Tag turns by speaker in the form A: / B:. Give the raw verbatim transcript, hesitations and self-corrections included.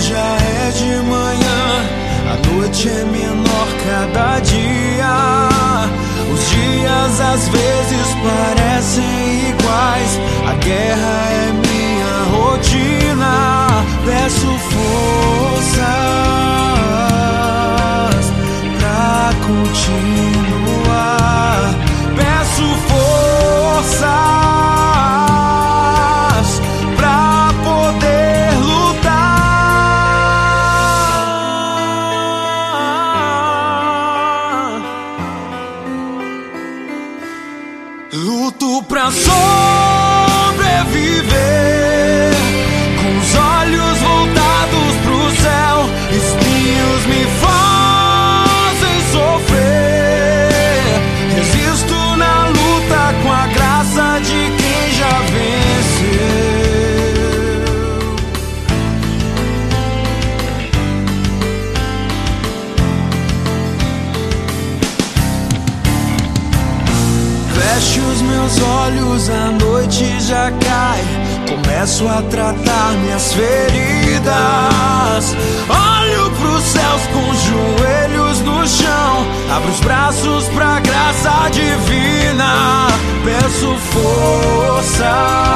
A: já é de manhã, a noite é menor cada dia. Os dias às vezes parecem iguais, a guerra é minha rotina. Peço forças pra continuar. Peço forças pra poder lutar. Luto pra sobreviver, com os olhos voltados pro céu. Espinhos me fazem sofrer. Resisto na luta com a graça de quem já venceu. Fecho os meus olhos, a noite já cai. Começo a tratar minhas feridas. Olho pros céus com os joelhos no chão. Abro os braços pra graça divina. Peço força